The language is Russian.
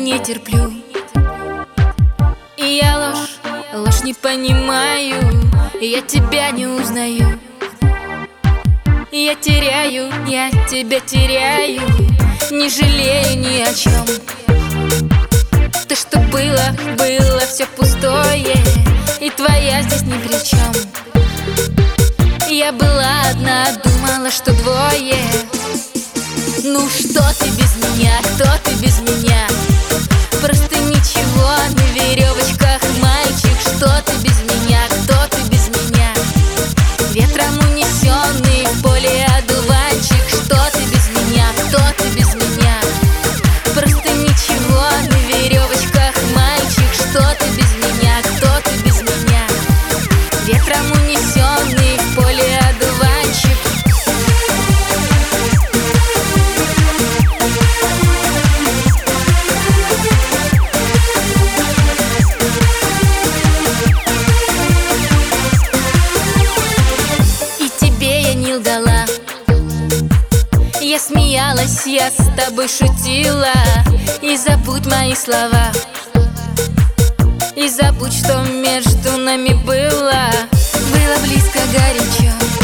не терплю. И я ложь не понимаю, и я тебя не узнаю. Я теряю, я тебя теряю, не жалею ни о чем. То, что было все пустое, и твоя здесь ни при чем. Я была одна, думала, что двое. Ну что ты без меня, кто ты без меня? Просто ничего, на веревочках мальчик. Что ты без меня, кто ты без меня? Ветром унесенный в поле одуванчик. Что ты без меня, кто ты без меня? Просто ничего, на веревочках мальчик. Что ты без меня, кто ты без меня? Ветром унесенный в поле одуванчик. Лгала. Я смеялась, я с тобой шутила. И забудь мои слова, и забудь, что между нами было. Было близко, горячо.